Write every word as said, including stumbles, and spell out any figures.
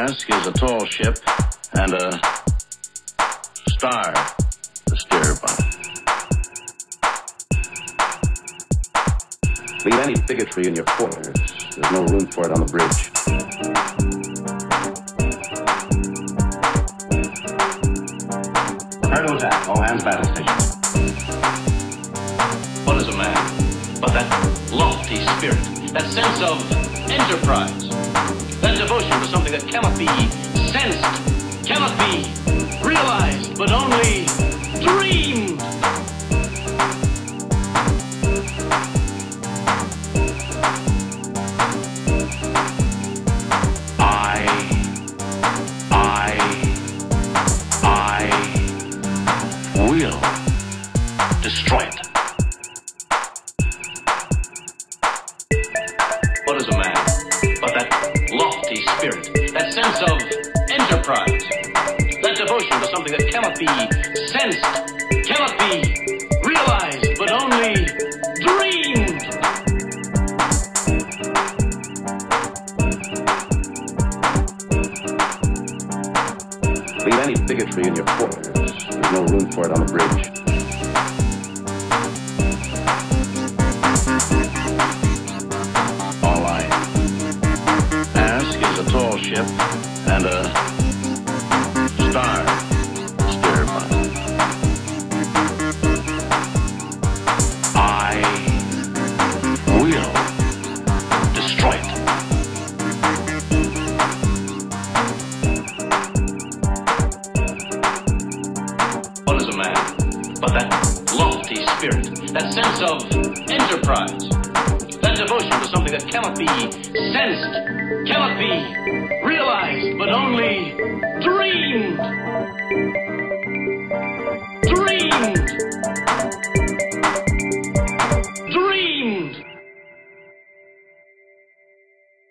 Mask is a tall ship and a star to steer by. Leave any bigotry in your quarters. There's no room for it on the bridge. Prepare to attack. All hands battle stations. What is a man but that lofty spirit, that sense of enterprise, that devotion to something that cannot be sensed, cannot be realized, but only dreamed? I, I, I will destroy it. What is a man but that lofty spirit, that sense of enterprise, that devotion to something that cannot be sensed, cannot be realized, but only dreamed? Leave any bigotry in your quarters. There's no room for it on the bridge. All I ask is a tall ship and a star to steer by. I will destroy it. What is a man but that lofty spirit, that sense of enterprise, that devotion to something that cannot be sensed, cannot be realized, but only